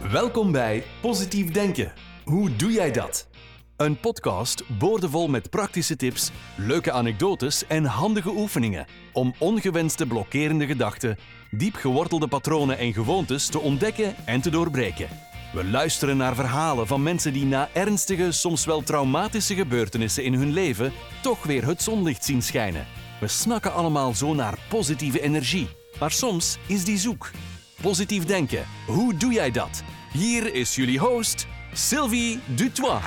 Welkom bij Positief Denken. Hoe doe jij dat? Een podcast boordevol met praktische tips, leuke anekdotes en handige oefeningen om ongewenste blokkerende gedachten, diep gewortelde patronen en gewoontes te ontdekken en te doorbreken. We luisteren naar verhalen van mensen die na ernstige, soms wel traumatische gebeurtenissen in hun leven toch weer het zonlicht zien schijnen. We snakken allemaal zo naar positieve energie, maar soms is die zoek. Positief denken, hoe doe jij dat? Hier is jullie host, Sylvie Dutoit.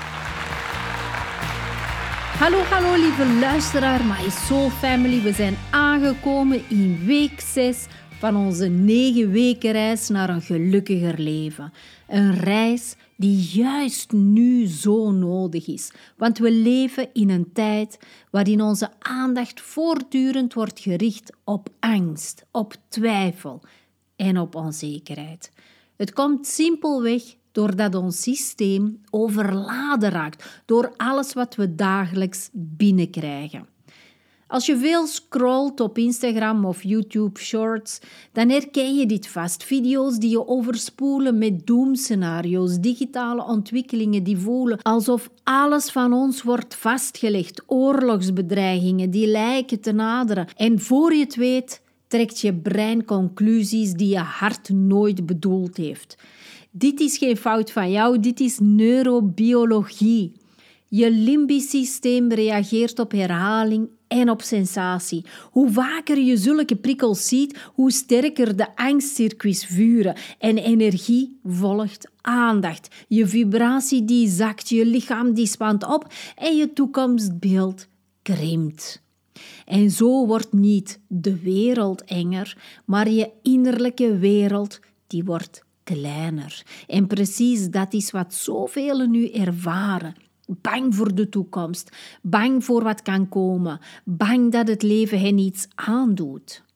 Hallo lieve luisteraar, My Soul Family. We zijn aangekomen in week 6 van onze 9 weken reis naar een gelukkiger leven. Een reis die juist nu zo nodig is. Want we leven in een tijd waarin onze aandacht voortdurend wordt gericht op angst, op twijfel en op onzekerheid. Het komt simpelweg doordat ons systeem overladen raakt door alles wat we dagelijks binnenkrijgen. Als je veel scrolt op Instagram of YouTube Shorts, dan herken je dit vast. Video's die je overspoelen met doemscenario's, digitale ontwikkelingen die voelen alsof alles van ons wordt vastgelegd, oorlogsbedreigingen die lijken te naderen. En voor je het weet, trekt je brein conclusies die je hart nooit bedoeld heeft. Dit is geen fout van jou, dit is neurobiologie. Je limbisch systeem reageert op herhaling en op sensatie. Hoe vaker je zulke prikkels ziet, hoe sterker de angstcircuits vuren. En energie volgt aandacht. Je vibratie die zakt, je lichaam die spant op en je toekomstbeeld krimpt. En zo wordt niet de wereld enger, maar je innerlijke wereld die wordt kleiner. En precies dat is wat zoveel nu ervaren. Bang voor de toekomst, bang voor wat kan komen, bang dat het leven hen iets aandoet.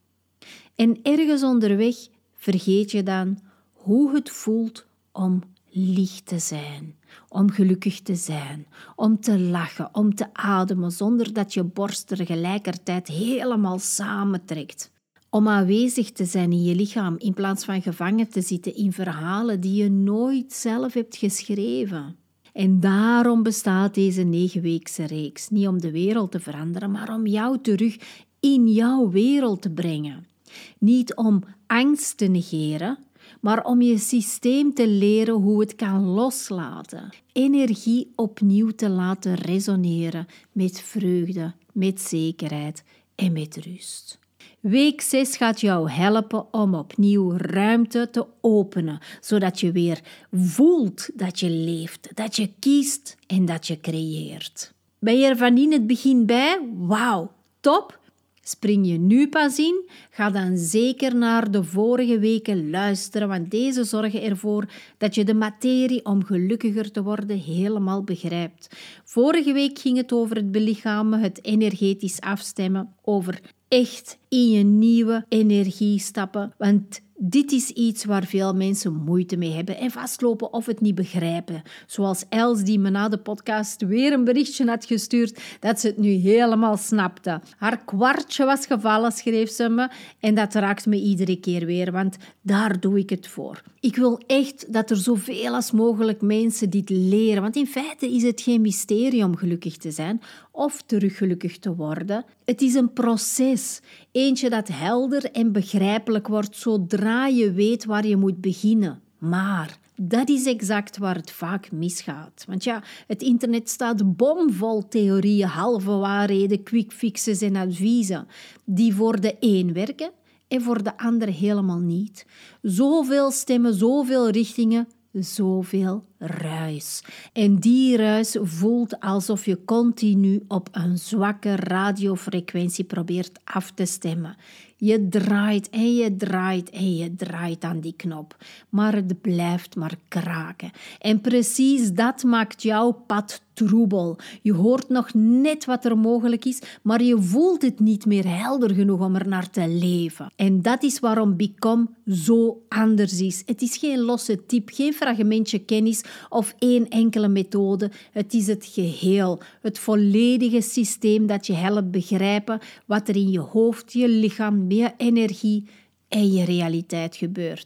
En ergens onderweg vergeet je dan hoe het voelt om licht te zijn, om gelukkig te zijn, om te lachen, om te ademen zonder dat je borst tegelijkertijd helemaal samentrekt. Om aanwezig te zijn in je lichaam in plaats van gevangen te zitten in verhalen die je nooit zelf hebt geschreven. En daarom bestaat deze 9-weekse reeks. Niet om de wereld te veranderen, maar om jou terug in jouw wereld te brengen. Niet om angst te negeren, maar om je systeem te leren hoe het kan loslaten. Energie opnieuw te laten resoneren met vreugde, met zekerheid en met rust. Week 6 gaat jou helpen om opnieuw ruimte te openen, zodat je weer voelt dat je leeft, dat je kiest en dat je creëert. Ben je er van in het begin bij? Wauw, top! Spring je nu pas in? Ga dan zeker naar de vorige weken luisteren, want deze zorgen ervoor dat je de materie om gelukkiger te worden helemaal begrijpt. Vorige week ging het over het belichamen, het energetisch afstemmen, over echt in je nieuwe energie stappen, want dit is iets waar veel mensen moeite mee hebben en vastlopen of het niet begrijpen. Zoals Els die me na de podcast weer een berichtje had gestuurd dat ze het nu helemaal snapte. Haar kwartje was gevallen, schreef ze me, en dat raakt me iedere keer weer, want daar doe ik het voor. Ik wil echt dat er zoveel als mogelijk mensen dit leren, want in feite is het geen mysterie om gelukkig te zijn of terug gelukkig te worden. Het is een proces, eentje dat helder en begrijpelijk wordt zodra je weet waar je moet beginnen. Maar dat is exact waar het vaak misgaat. Want ja, het internet staat bomvol theorieën, halve waarheden, quick fixes en adviezen die voor de een werken en voor de ander helemaal niet. Zoveel stemmen, zoveel richtingen, zoveel ruis. En die ruis voelt alsof je continu op een zwakke radiofrequentie probeert af te stemmen. Je draait en je draait en je draait aan die knop, maar het blijft maar kraken. En precies dat maakt jouw pad troebel. Je hoort nog net wat er mogelijk is, maar je voelt het niet meer helder genoeg om er naar te leven. En dat is waarom Become zo anders is. Het is geen losse tip, geen fragmentje kennis of één enkele methode. Het is het geheel, het volledige systeem dat je helpt begrijpen wat er in je hoofd, je lichaam, je energie en je realiteit gebeurt.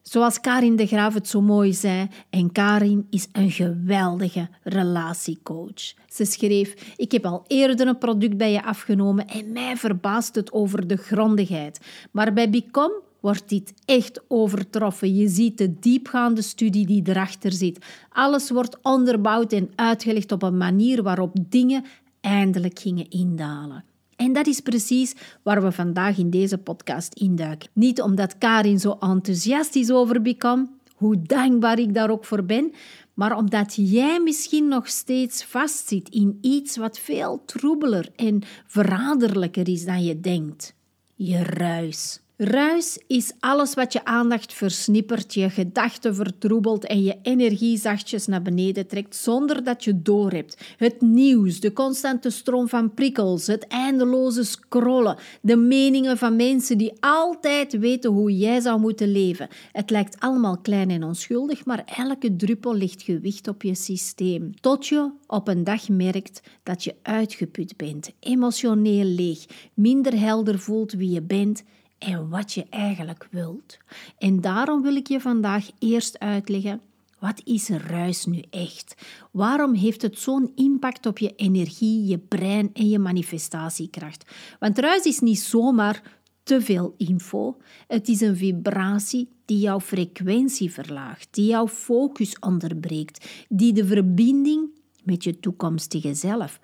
Zoals Karin de Graaf het zo mooi zei, en Karin is een geweldige relatiecoach. Ze schreef: ik heb al eerder een product bij je afgenomen en mij verbaast het over de grondigheid. Maar bij Become wordt dit echt overtroffen. Je ziet de diepgaande studie die erachter zit. Alles wordt onderbouwd en uitgelegd op een manier waarop dingen eindelijk gingen indalen. En dat is precies waar we vandaag in deze podcast induiken. Niet omdat Karin zo enthousiast is over Become, hoe dankbaar ik daar ook voor ben, maar omdat jij misschien nog steeds vastzit in iets wat veel troebeler en verraderlijker is dan je denkt. Je ruis. Ruis is alles wat je aandacht versnippert, je gedachten vertroebelt en je energie zachtjes naar beneden trekt zonder dat je doorhebt. Het nieuws, de constante stroom van prikkels, het eindeloze scrollen, de meningen van mensen die altijd weten hoe jij zou moeten leven. Het lijkt allemaal klein en onschuldig, maar elke druppel legt gewicht op je systeem. Tot je op een dag merkt dat je uitgeput bent, emotioneel leeg, minder helder voelt wie je bent en wat je eigenlijk wilt. En daarom wil ik je vandaag eerst uitleggen: wat is ruis nu echt? Waarom heeft het zo'n impact op je energie, je brein en je manifestatiekracht? Want ruis is niet zomaar te veel info. Het is een vibratie die jouw frequentie verlaagt, die jouw focus onderbreekt, die de verbinding met je toekomstige zelf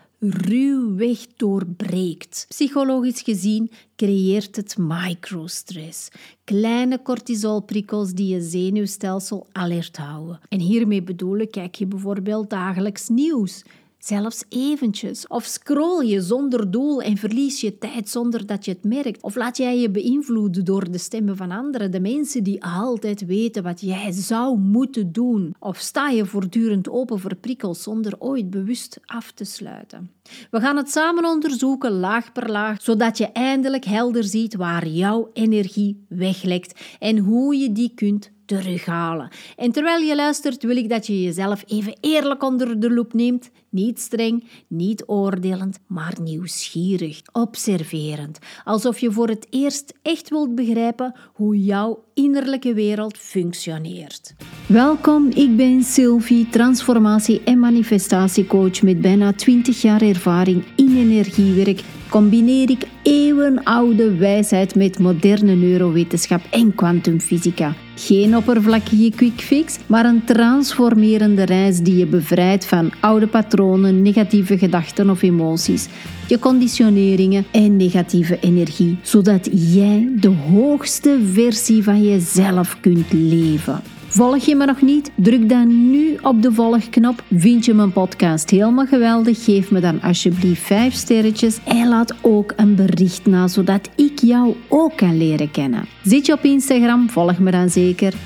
ruwweg doorbreekt. Psychologisch gezien creëert het microstress. Kleine cortisolprikkels die je zenuwstelsel alert houden. En hiermee bedoel ik, kijk je bijvoorbeeld dagelijks nieuws. Zelfs eventjes. Of scroll je zonder doel en verlies je tijd zonder dat je het merkt. Of laat jij je beïnvloeden door de stemmen van anderen, de mensen die altijd weten wat jij zou moeten doen. Of sta je voortdurend open voor prikkels zonder ooit bewust af te sluiten. We gaan het samen onderzoeken, laag per laag, zodat je eindelijk helder ziet waar jouw energie weglekt en hoe je die kunt terughalen. En terwijl je luistert, wil ik dat je jezelf even eerlijk onder de loep neemt. Niet streng, niet oordelend, maar nieuwsgierig, observerend. Alsof je voor het eerst echt wilt begrijpen hoe jouw innerlijke wereld functioneert. Welkom, ik ben Sylvie, transformatie- en manifestatiecoach met bijna 20 jaar ervaring in energiewerk. Combineer ik eeuwenoude wijsheid met moderne neurowetenschap en kwantumfysica. Geen oppervlakkige quick fix, maar een transformerende reis die je bevrijdt van oude patronen, negatieve gedachten of emoties, je conditioneringen en negatieve energie, zodat jij de hoogste versie van jezelf kunt leven. Volg je me nog niet? Druk dan nu op de volgknop. Vind je mijn podcast helemaal geweldig? Geef me dan alsjeblieft 5 sterretjes en laat ook een bericht na, zodat ik jou ook kan leren kennen. Zit je op Instagram? Volg me dan zeker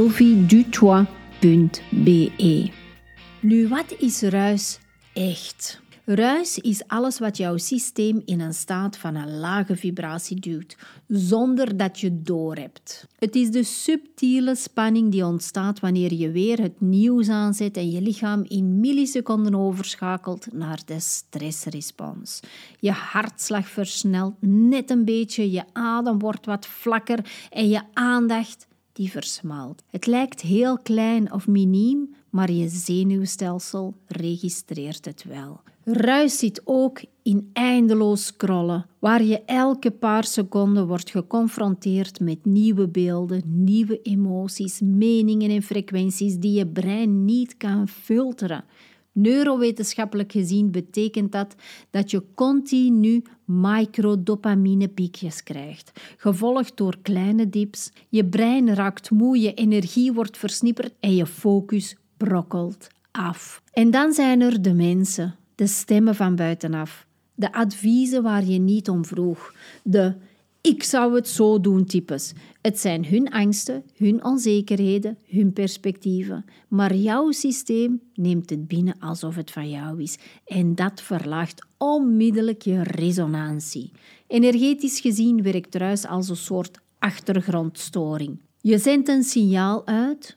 sylviedutois.be. Nu, wat is ruis echt? Ruis is alles wat jouw systeem in een staat van een lage vibratie duwt, zonder dat je doorhebt. Het is de subtiele spanning die ontstaat wanneer je weer het nieuws aanzet en je lichaam in milliseconden overschakelt naar de stressrespons. Je hartslag versnelt net een beetje, je adem wordt wat vlakker en je aandacht die versmalt. Het lijkt heel klein of miniem, maar je zenuwstelsel registreert het wel. Ruis zit ook in eindeloos scrollen, waar je elke paar seconden wordt geconfronteerd met nieuwe beelden, nieuwe emoties, meningen en frequenties die je brein niet kan filteren. Neurowetenschappelijk gezien betekent dat je continu microdopaminepiekjes krijgt, gevolgd door kleine dips. Je brein raakt moe, je energie wordt versnipperd en je focus brokkelt af. En dan zijn er de mensen, de stemmen van buitenaf, de adviezen waar je niet om vroeg, de ik zou het zo doen types. Het zijn hun angsten, hun onzekerheden, hun perspectieven. Maar jouw systeem neemt het binnen alsof het van jou is. En dat verlaagt onmiddellijk je resonantie. Energetisch gezien werkt ruis als een soort achtergrondstoring. Je zendt een signaal uit,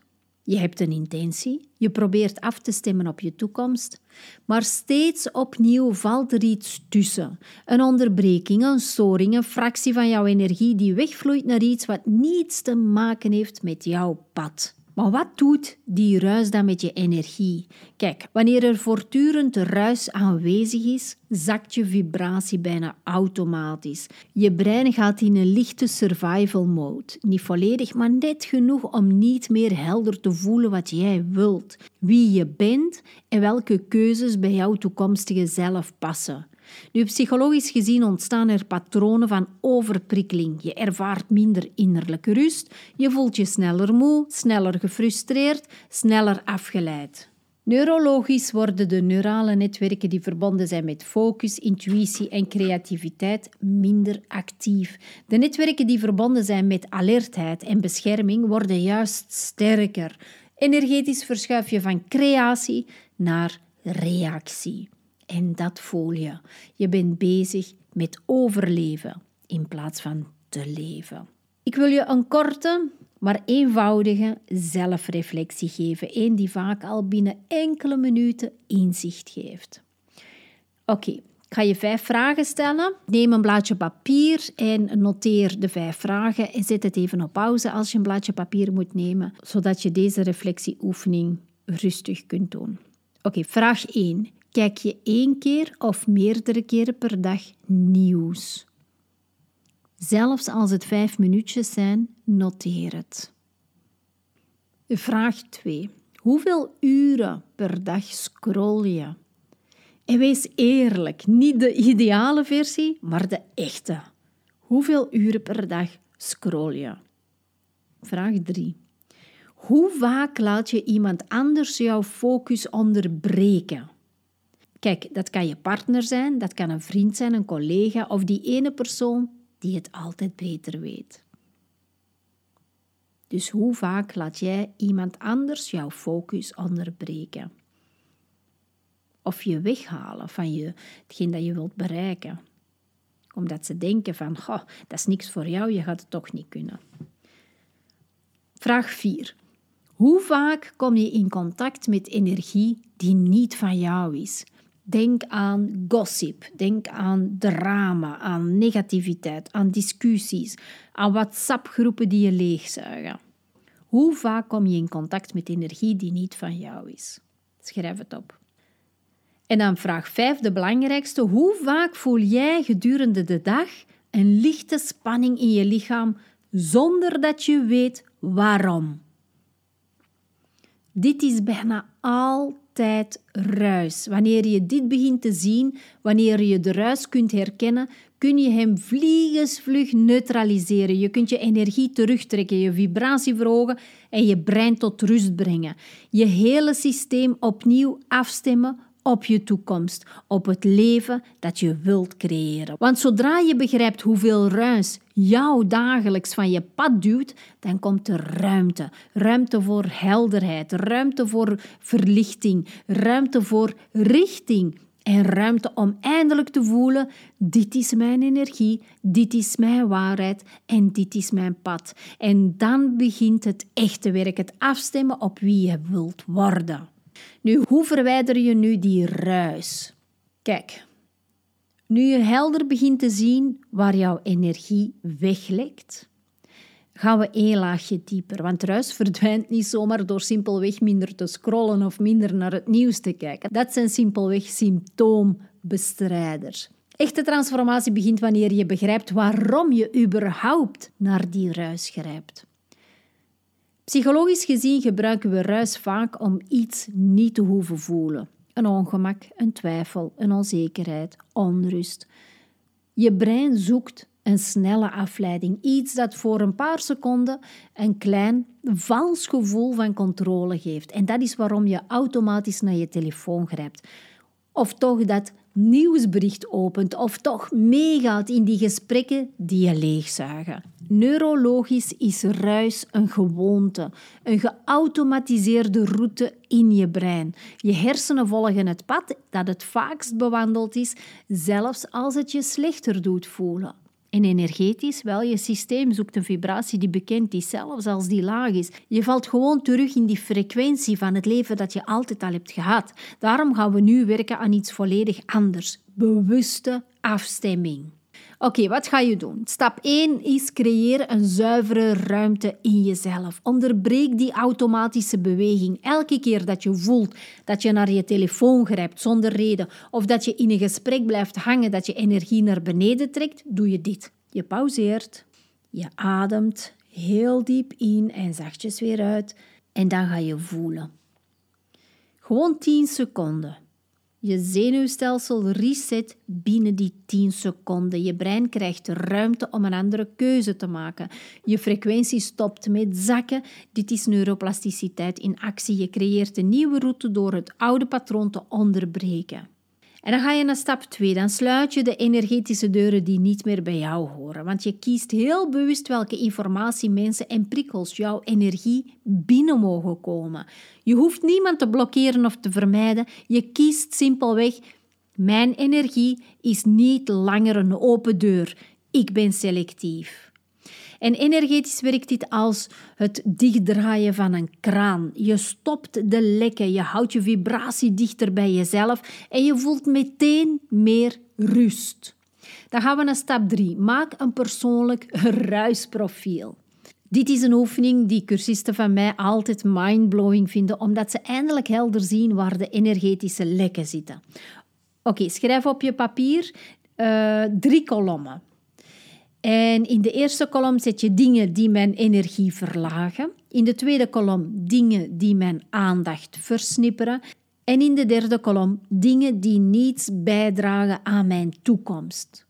Je hebt een intentie, je probeert af te stemmen op je toekomst, maar steeds opnieuw valt er iets tussen. Een onderbreking, een storing, een fractie van jouw energie die wegvloeit naar iets wat niets te maken heeft met jouw pad. Maar wat doet die ruis dan met je energie? Kijk, wanneer er voortdurend ruis aanwezig is, zakt je vibratie bijna automatisch. Je brein gaat in een lichte survival mode. Niet volledig, maar net genoeg om niet meer helder te voelen wat jij wilt, wie je bent en welke keuzes bij jouw toekomstige zelf passen. Nu, psychologisch gezien ontstaan er patronen van overprikkeling. Je ervaart minder innerlijke rust, je voelt je sneller moe, sneller gefrustreerd, sneller afgeleid. Neurologisch worden de neurale netwerken die verbonden zijn met focus, intuïtie en creativiteit minder actief. De netwerken die verbonden zijn met alertheid en bescherming worden juist sterker. Energetisch verschuif je van creatie naar reactie. En dat voel je. Je bent bezig met overleven in plaats van te leven. Ik wil je een korte, maar eenvoudige zelfreflectie geven. Eén die vaak al binnen enkele minuten inzicht geeft. Oké, ik ga je 5 vragen stellen. Neem een blaadje papier en noteer de 5 vragen. En zet het even op pauze als je een blaadje papier moet nemen, zodat je deze reflectieoefening rustig kunt doen. Oké, vraag 1. Kijk je 1 keer of meerdere keren per dag nieuws? Zelfs als het 5 minuutjes zijn, noteer het. Vraag 2. Hoeveel uren per dag scroll je? En wees eerlijk, niet de ideale versie, maar de echte. Hoeveel uren per dag scroll je? Vraag 3. Hoe vaak laat je iemand anders jouw focus onderbreken? Kijk, dat kan je partner zijn, dat kan een vriend zijn, een collega of die ene persoon die het altijd beter weet. Dus hoe vaak laat jij iemand anders jouw focus onderbreken? Of je weghalen van hetgeen dat je wilt bereiken. Omdat ze denken van, dat is niks voor jou, je gaat het toch niet kunnen. Vraag 4. Hoe vaak kom je in contact met energie die niet van jou is? Denk aan gossip, denk aan drama, aan negativiteit, aan discussies, aan WhatsApp-groepen die je leegzuigen. Hoe vaak kom je in contact met energie die niet van jou is? Schrijf het op. En dan vraag 5, de belangrijkste. Hoe vaak voel jij gedurende de dag een lichte spanning in je lichaam zonder dat je weet waarom? Dit is bijna altijd ruis. Wanneer je dit begint te zien, wanneer je de ruis kunt herkennen, kun je hem vliegensvlug neutraliseren. Je kunt je energie terugtrekken, je vibratie verhogen en je brein tot rust brengen. Je hele systeem opnieuw afstemmen op je toekomst, op het leven dat je wilt creëren. Want zodra je begrijpt hoeveel ruis jou dagelijks van je pad duwt, dan komt er ruimte. Ruimte voor helderheid, ruimte voor verlichting, ruimte voor richting en ruimte om eindelijk te voelen, dit is mijn energie, dit is mijn waarheid en dit is mijn pad. En dan begint het echte werk, het afstemmen op wie je wilt worden. Nu, hoe verwijder je nu die ruis? Kijk, nu je helder begint te zien waar jouw energie weglekt, gaan we 1 laagje dieper. Want ruis verdwijnt niet zomaar door simpelweg minder te scrollen of minder naar het nieuws te kijken. Dat zijn simpelweg symptoombestrijders. Echte transformatie begint wanneer je begrijpt waarom je überhaupt naar die ruis grijpt. Psychologisch gezien gebruiken we ruis vaak om iets niet te hoeven voelen. Een ongemak, een twijfel, een onzekerheid, onrust. Je brein zoekt een snelle afleiding. Iets dat voor een paar seconden een klein, vals gevoel van controle geeft. En dat is waarom je automatisch naar je telefoon grijpt. Of toch dat nieuwsbericht opent. Of toch meegaat in die gesprekken die je leegzuigen. Neurologisch is ruis een gewoonte, een geautomatiseerde route in je brein. Je hersenen volgen het pad dat het vaakst bewandeld is, zelfs als het je slechter doet voelen. En energetisch, wel, je systeem zoekt een vibratie die bekend is, zelfs als die laag is. Je valt gewoon terug in die frequentie van het leven dat je altijd al hebt gehad. Daarom gaan we nu werken aan iets volledig anders. Bewuste afstemming. Oké, wat ga je doen? Stap 1 is creëer een zuivere ruimte in jezelf. Onderbreek die automatische beweging. Elke keer dat je voelt dat je naar je telefoon grijpt zonder reden of dat je in een gesprek blijft hangen, dat je energie naar beneden trekt, doe je dit. Je pauzeert, je ademt heel diep in en zachtjes weer uit en dan ga je voelen. Gewoon 10 seconden. Je zenuwstelsel reset binnen die 10 seconden. Je brein krijgt ruimte om een andere keuze te maken. Je frequentie stopt met zakken. Dit is neuroplasticiteit in actie. Je creëert een nieuwe route door het oude patroon te onderbreken. En dan ga je naar stap 2. Dan sluit je de energetische deuren die niet meer bij jou horen. Want je kiest heel bewust welke informatie, mensen en prikkels jouw energie binnen mogen komen. Je hoeft niemand te blokkeren of te vermijden. Je kiest simpelweg, mijn energie is niet langer een open deur. Ik ben selectief. En energetisch werkt dit als het dichtdraaien van een kraan. Je stopt de lekken, je houdt je vibratie dichter bij jezelf en je voelt meteen meer rust. Dan gaan we naar stap 3. Maak een persoonlijk ruisprofiel. Dit is een oefening die cursisten van mij altijd mindblowing vinden, omdat ze eindelijk helder zien waar de energetische lekken zitten. Oké, schrijf op je papier 3 kolommen. En in de eerste kolom zet je dingen die mijn energie verlagen. In de tweede kolom dingen die mijn aandacht versnipperen. En in de derde kolom dingen die niets bijdragen aan mijn toekomst.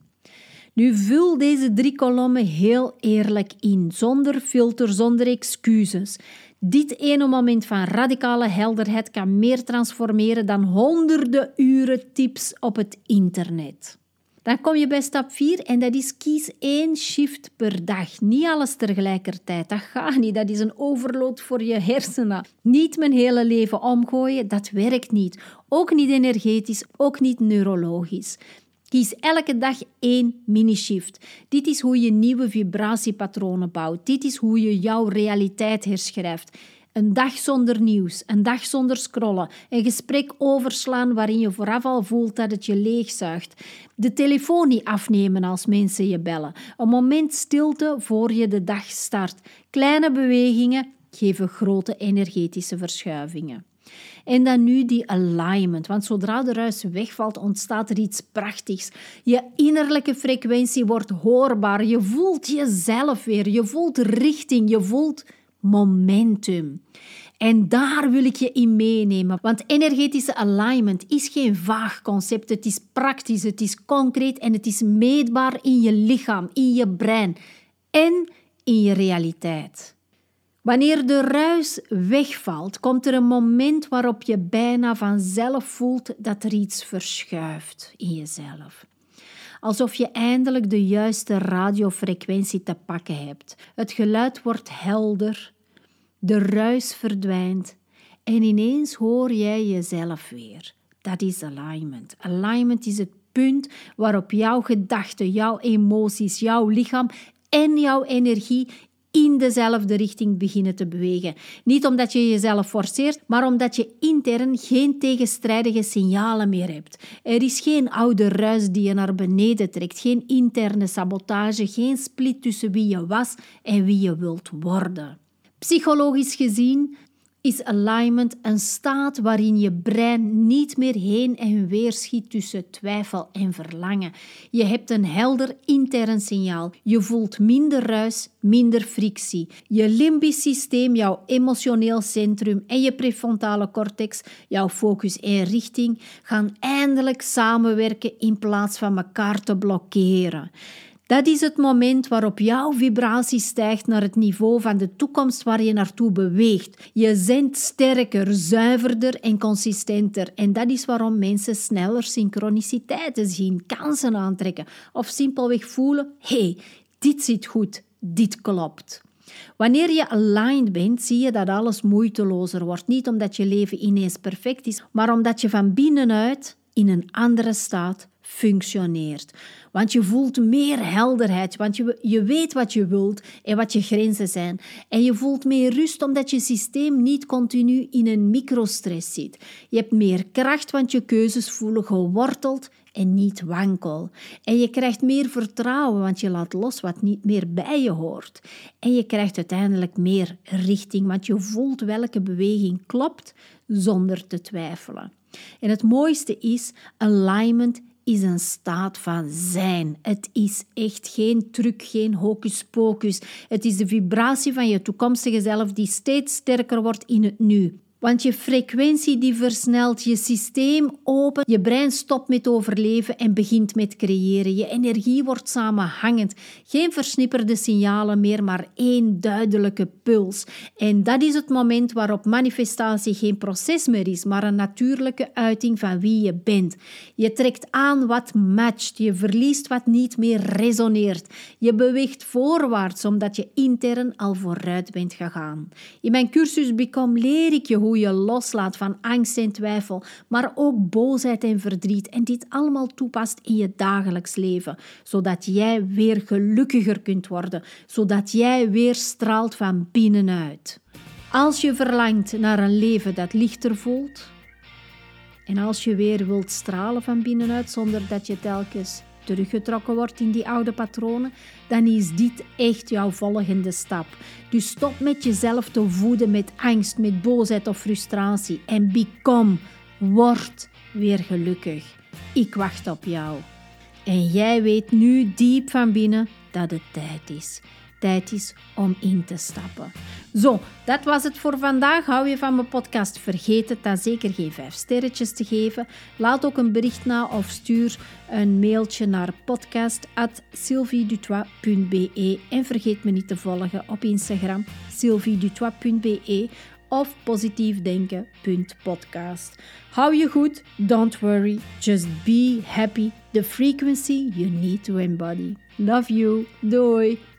Nu vul deze 3 kolommen heel eerlijk in, zonder filter, zonder excuses. Dit ene moment van radicale helderheid kan meer transformeren dan honderden uren tips op het internet. Dan kom je bij stap 4 en dat is kies 1 shift per dag. Niet alles tegelijkertijd, dat gaat niet. Dat is een overload voor je hersenen. Niet mijn hele leven omgooien, dat werkt niet. Ook niet energetisch, ook niet neurologisch. Kies elke dag 1 mini-shift. Dit is hoe je nieuwe vibratiepatronen bouwt. Dit is hoe je jouw realiteit herschrijft. Een dag zonder nieuws, een dag zonder scrollen, een gesprek overslaan waarin je vooraf al voelt dat het je leegzuigt. De telefoon niet afnemen als mensen je bellen. Een moment stilte voor je de dag start. Kleine bewegingen geven grote energetische verschuivingen. En dan nu die alignment, want zodra de ruis wegvalt, ontstaat er iets prachtigs. Je innerlijke frequentie wordt hoorbaar, je voelt jezelf weer, je voelt richting, je voelt momentum. En daar wil ik je in meenemen, want energetische alignment is geen vaag concept, het is praktisch, het is concreet en het is meetbaar in je lichaam, in je brein en in je realiteit. Wanneer de ruis wegvalt, komt er een moment waarop je bijna vanzelf voelt dat er iets verschuift in jezelf. Alsof je eindelijk de juiste radiofrequentie te pakken hebt. Het geluid wordt helder, de ruis verdwijnt en ineens hoor jij jezelf weer. Dat is alignment. Alignment is het punt waarop jouw gedachten, jouw emoties, jouw lichaam en jouw energie in dezelfde richting beginnen te bewegen. Niet omdat je jezelf forceert, maar omdat je intern geen tegenstrijdige signalen meer hebt. Er is geen oude ruis die je naar beneden trekt, geen interne sabotage, geen split tussen wie je was en wie je wilt worden. Psychologisch gezien is alignment een staat waarin je brein niet meer heen en weer schiet tussen twijfel en verlangen. Je hebt een helder intern signaal. Je voelt minder ruis, minder frictie. Je limbisch systeem, jouw emotioneel centrum en je prefrontale cortex, jouw focus en richting, gaan eindelijk samenwerken in plaats van elkaar te blokkeren. Dat is het moment waarop jouw vibratie stijgt naar het niveau van de toekomst waar je naartoe beweegt. Je zendt sterker, zuiverder en consistenter. En dat is waarom mensen sneller synchroniciteiten zien, kansen aantrekken of simpelweg voelen, hé, dit zit goed, dit klopt. Wanneer je aligned bent, zie je dat alles moeitelozer wordt. Niet omdat je leven ineens perfect is, maar omdat je van binnenuit in een andere staat functioneert. Want je voelt meer helderheid, want je weet wat je wilt en wat je grenzen zijn. En je voelt meer rust omdat je systeem niet continu in een microstress zit. Je hebt meer kracht, want je keuzes voelen geworteld en niet wankel. En je krijgt meer vertrouwen, want je laat los wat niet meer bij je hoort. En je krijgt uiteindelijk meer richting, want je voelt welke beweging klopt zonder te twijfelen. En het mooiste is, alignment is een staat van zijn. Het is echt geen truc, geen hocus pocus. Het is de vibratie van je toekomstige zelf die steeds sterker wordt in het nu. Want je frequentie die versnelt, je systeem opent, je brein stopt met overleven en begint met creëren. Je energie wordt samenhangend. Geen versnipperde signalen meer, maar één duidelijke puls. En dat is het moment waarop manifestatie geen proces meer is, maar een natuurlijke uiting van wie je bent. Je trekt aan wat matcht, je verliest wat niet meer resoneert. Je beweegt voorwaarts omdat je intern al vooruit bent gegaan. In mijn cursus Become leer ik je hoe je loslaat van angst en twijfel, maar ook boosheid en verdriet en dit allemaal toepast in je dagelijks leven, zodat jij weer gelukkiger kunt worden, zodat jij weer straalt van binnenuit. Als je verlangt naar een leven dat lichter voelt en als je weer wilt stralen van binnenuit zonder dat je telkens teruggetrokken wordt in die oude patronen, dan is dit echt jouw volgende stap. Dus stop met jezelf te voeden met angst, met boosheid of frustratie en word weer gelukkig. Ik wacht op jou. En jij weet nu diep van binnen dat het tijd is. Tijd is om in te stappen. Zo, dat was het voor vandaag. Hou je van mijn podcast? Vergeet het dan zeker geen 5 sterretjes te geven. Laat ook een bericht na of stuur een mailtje naar podcast@sylviedutoit.be en vergeet me niet te volgen op Instagram sylviedutoit.be of positiefdenken.podcast. Hou je goed, don't worry, just be happy, the frequency you need to embody. Love you, doei!